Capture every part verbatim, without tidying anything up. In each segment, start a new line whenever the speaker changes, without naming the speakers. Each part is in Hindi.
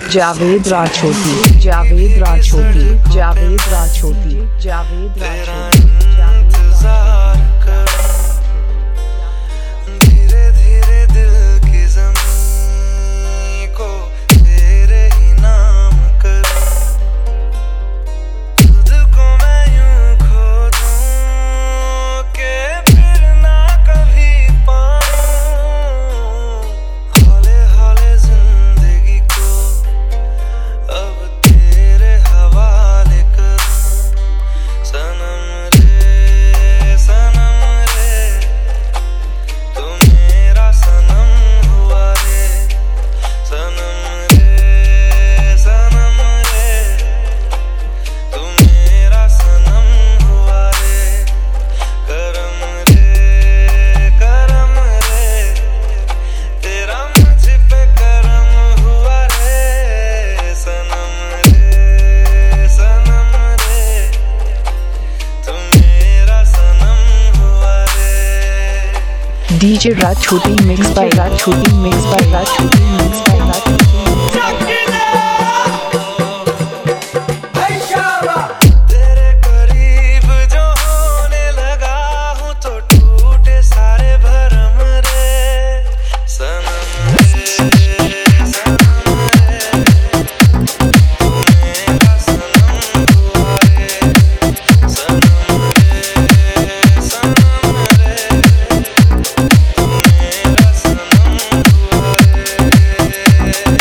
जावेद राठौटी जावेद राठौटी जावेद राठौटी जावेद राठौटी
धीरे धीरे दिल की ज़मीं को तेरे ही नाम करूं, खुद को मैं यूं खो दूं कि फिर ना कभी पाऊं। हौले हौले जिंदगी को अब तेरे हवाले करूं। सनम रे सनम रे तू मेरा सनम हुआ रे। सनम रे सनम रे तू मेरा सनम हुआ रे। करम रे करम रे तेरा मुझ पे करम हुआ रे। सनम रे सनम रे तू मेरा सनम हुआ रे।
DJ Rathauti mix by Rathauti mix by Rathauti mix by Rathauti
तेरे करीब जो होने लगा हूँ तो टूटे सारे भरम रे। सनम रे सनम रे तू मेरा सनम हुआ रे। सनम रे सनम रे तू मेरा सनम हुआ रे।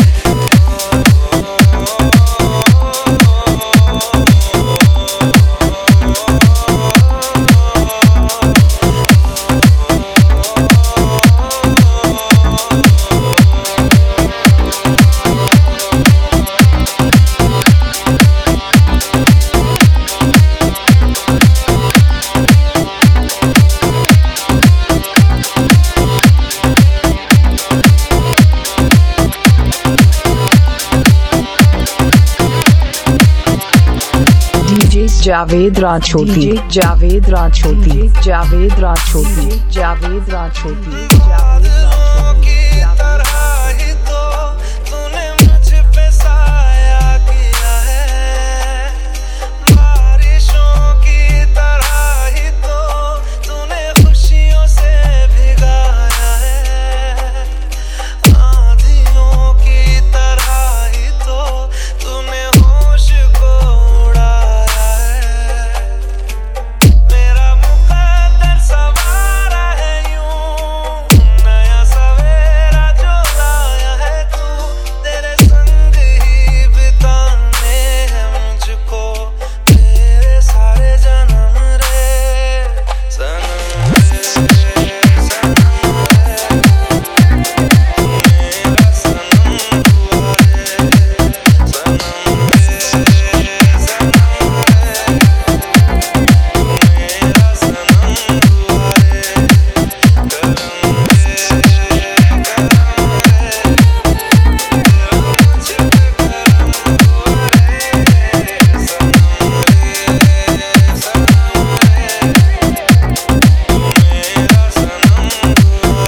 डीजे जावेद राठौटी जावेद राठौटी जावेद राठौटी जावेद राठौटी
बादलों की तरह ही तो तूने मुझ पे साया किया है। बारिशों की तरह ही तो तूने खुशियों से भिगाया है। आंधियों की तरह ही तो तूने होश को उड़ाया है। मेरा मुकद्दर सवारा है यूं, नया सवेरा जो लाया है तू। तेरे संग ही बिताने हैं मुझको तेरे सारे जन्म रे। सनम रे सनम रे तू मेरा सनम हुआ रे। सनम रे सनम रे तू मेरा सनम हुआ रे। करम रे करम रे तेरा मुझ पे करम हुआ रे। सनम रे सनम रे तू मेरा सनम हुआ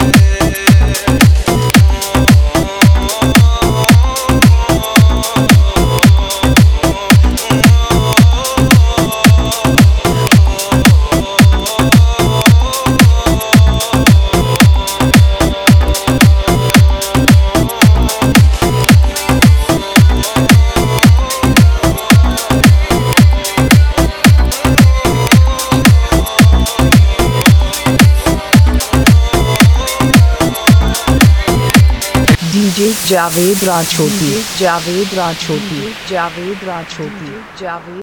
डीजे जावेद राठौटी जावेद राठौटी जावेद राठौटी जावेद